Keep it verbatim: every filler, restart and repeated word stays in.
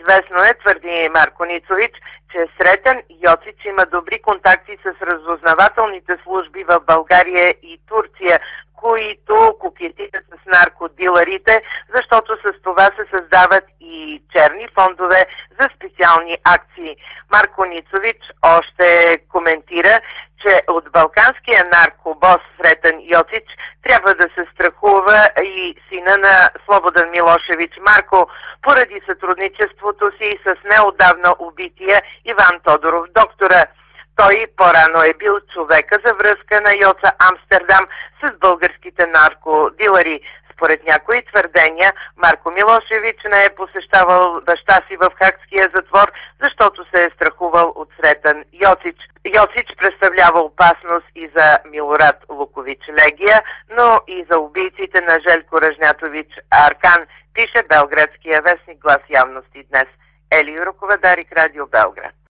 Известно е, твърди Марко Ницович, че Сретен Йоцич има добри контакти с разузнавателните служби в България и Турция, които кокетират с наркодилърите, защото с това се създават и черни фондове за специални акции. Марко Ницович още коментира, че от балканския наркобос Сретен Йоцич трябва да се страхува и сина на Слободан Милошевич Марко, поради сътрудничеството си с неотдавна убития Иван Тодоров доктора. Той по-рано е бил човека за връзка на Йоца Амстердам с българските наркодилъри. Според някои твърдения, Марко Милошевич не е посещавал баща си в хагския затвор, защото се е страхувал от Сретен Йоцич. Йоцич представлява опасност и за Милорад Лукович Легия, но и за убийците на Желько Ръжнятович Аркан, пише белградския вестник Глас явности днес. Ели Юрокова, Дарик, Радио Белград.